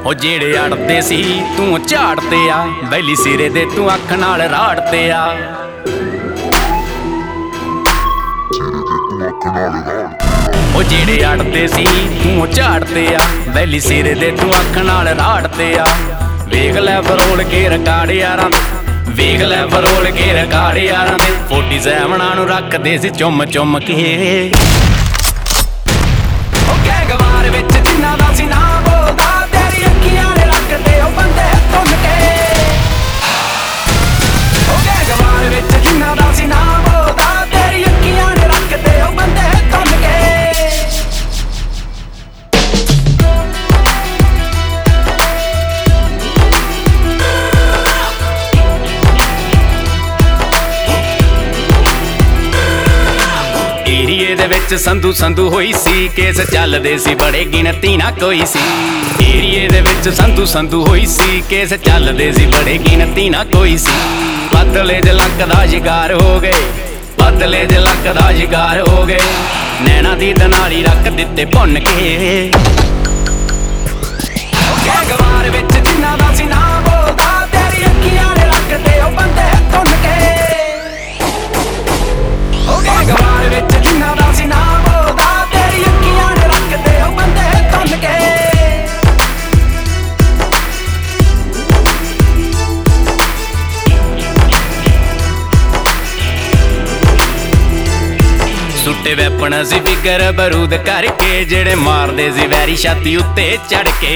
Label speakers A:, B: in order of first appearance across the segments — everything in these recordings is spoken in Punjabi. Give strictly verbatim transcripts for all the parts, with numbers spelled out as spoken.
A: ਉਹ ਜਿਹੜੇ ਅੜਦੇ ਸੀ ਤੂੰ ਝਾੜਦੇ ਆ, ਬੈਲੀ ਸਿਰੇ ਦੇ ਤੂੰ ਅੱਖ ਨਾਲ ਰਾੜਦੇ ਆ। ਉਹ ਜਿਹੜੇ ਅੜਦੇ ਸੀ ਤੂੰ ਝਾੜਦੇ ਆ, ਬੈਲੀ ਸਿਰੇ ਦੇ ਤੂੰ ਅੱਖ ਨਾਲ ਰਾੜਦੇ ਆ। ਵੇਖ ਲੈ ਫਰੋਲ ਕੇ ਰਿਕਾਰਡ ਯਾਰਾਂ ਦੇ, ਵੇਖ ਲੈ ਫਰੋਲ ਕੇ ਰਿਕਾਰਡ ਯਾਰਾਂ ਦੇ। ਫੋਰਟੀ ਸੈਵਨਾਂ ਨੂੰ ਰੱਖਦੇ ਸੀ ਚੁੰਮ ਚੁੰਮ ਕੇ। ਉਹ ਗੈਂਗਵਾਰ ਵਿੱਚ ਜਿੰਨਾ ਦਾ ਸੀ ਨਾ ਬੋਲਦਾ, ਤੇਰੀ ਅੱਖੀਆਂ ਨੇ ਰੱਖਦੇ ਉਹ ਬੰਦੇ ਤੁੰਨ ਕੇ। ਉਹ ਗੈਂਗਵਾਰ ਵਿੱਚ ਜਿੰਨਾ ਦਾ ਸੀ ਨਾ ਬੋਲਦਾ, ਤੇਰੀ ਅੱਖੀਆਂ ਨੇ ਰੱਖਦੇ ਉਹ ਬੰਦੇ ਤੁੰਨ ਕੇ। ਏਰੀਏ ਦੇ ਵਿੱਚ ਸੰਧੂ ਸੰਧੂ ਹੋਈ ਸੀ, ਕੇਸ ਚੱਲਦੇ ਸੀ ਬੜੇ ਗਿਣਤੀ ਨਾ ਕੋਈ ਸੀ। ਏਰੀਏ ਦੇ ਵਿੱਚ ਸੰਧੂ ਸੰਧੂ ਹੋਈ ਸੀ, ਕੇਸ ਚੱਲਦੇ ਸੀ ਬੜੇ ਗਿਣਤੀ ਨਾ ਕੋਈ ਸੀ। ਪਤਲੇ ਜ ਲੱਕ ਦਾ ਸ਼ਿਕਾਰ ਹੋ ਗਏ, ਪਤਲੇ ਜ ਲੱਕ ਦਾ ਸ਼ਿਕਾਰ ਹੋ ਗਏ। ਨੈਣਾ ਦੀ ਦਨਾਲੀ ਰੱਖ ਦਿੱਤੇ ਭੁੰਨ ਕੇ। ਗੈਂਗਵਾਰ ਵਿੱਚ ਜਿੰਨਾ ਦਾ ਸੀ ਨਾ ਬੋਲਦਾ, ਤੇਰੀ ਅੱਖੀਆਂ ਨੇ ਰੱਖਦੇ ਉਹ ਬੰਦੇ ਤੁੰਨ ਕੇ। ਉਹ ਗੈਂਗਵਾਰ ਵਿੱਚ ਜਿੰਨਾ ਦਾ ਸੀ ਨਾ ਬੋਲਦਾ, ਤੇਰੀ ਅੱਖੀਆਂ ਨੇ ਰੱਖਦੇ ਉਹ ਬੰਦੇ ਤੁੰਨ ਕੇ। ਸੁੱਟੇ ਵੈਪਨ ਸੀ ਫਿਕਰ ਬਰੂਦ ਕਰਕੇ, ਜਿਹੜੇ ਮਾਰਦੇ ਸੀ ਵੈਰੀ ਛਾਤੀ ਉੱਤੇ ਚੜ ਕੇ।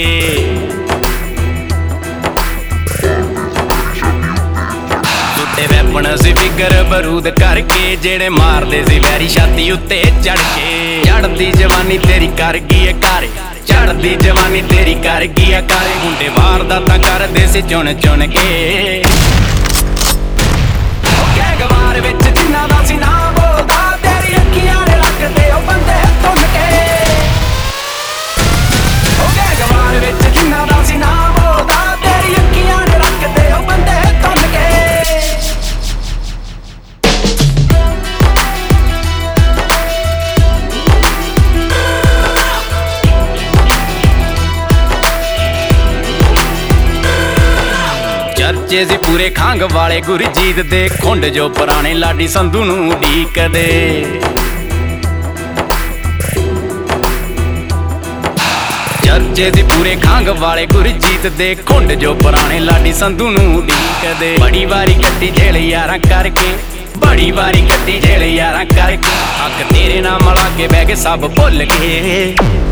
A: ਸੁੱਟੇ ਵੈਪਨ ਸੀ ਫਿਕਰ ਬਰੂਦ ਕਰਕੇ, ਜਿਹੜੇ ਮਾਰਦੇ ਸੀ ਵੈਰੀ ਛਾਤੀ ਉੱਤੇ ਚੜ ਕੇ। ਚੜਦੀ ਜਵਾਨੀ ਤੇਰੀ ਕਰ ਗਈ ਏ ਕਾਰੇ, ਚੜਦੀ ਜਵਾਨੀ ਤੇਰੀ ਕਰ ਗਈ ਏ ਕਾਰੇ। ਮੁੰਡੇ ਵਾਰਦਾਤਾਂ ਕਰਦੇ ਸੀ ਚੁਣ ਚੁਣ ਕੇ। ਗੈਂਗਵਾਰ ਵਿੱਚ ਜਿੰਨਾ ਦਾ ਸੀ ਨਾ ਬੋਲਦਾ, ਤੇਰੀ ਅੱਖੀਆਂ ਨੇ ਰੱਖਦੇ ਉਹ ਬੰਦੇ ਤੁੰਨ ਕੇ। ਉਹ ਗੈਂਗਵਾਰ ਵਿੱਚ ਜਿੰਨਾ ਦਾ ਸੀ ਨਾ ਬੋਲਦਾ, ਤੇਰੀ ਅੱਖੀਆਂ ਨੇ ਰੱਖਦੇ ਉਹ ਬੰਦੇ ਤੁੰਨ ਕੇ। ਚਰਚੇ ਸੀ ਪੂਰੇ ਖੰਗ ਵਾਲੇ ਗੁਰਜੀਤ ਦੇ, ਖੁੰਡ ਜੋ ਪੁਰਾਣੇ ਲਾਡੀ ਸੰਧੂ ਨੂੰ ਉਡੀਕਦੇ। ਚਰਚੇ ਸੀ ਪੂਰੇ ਖੰਗ ਵਾਲੇ ਗੁਰਜੀਤ ਦੇ, ਖੁੰਡ ਜੋ ਪੁਰਾਣੇ ਲਾਡੀ ਸੰਧੂ ਨੂੰ ਉਡੀਕਦੇ। ਬੜੀ ਵਾਰੀ ਕੱਟੀ ਜੇਲ੍ਹ ਯਾਰਾਂ ਕਰਕੇ, ਬੜੀ ਵਾਰੀ ਕੱਟੀ ਜੇਲ੍ਹ ਯਾਰਾਂ ਕਰਕੇ। ਹੱਕ ਤੇਰੇ ਨਾਲ ਮਿਲਾ ਕੇ ਬਹਿ ਕੇ ਸਭ ਭੁੱਲ ਗਏ।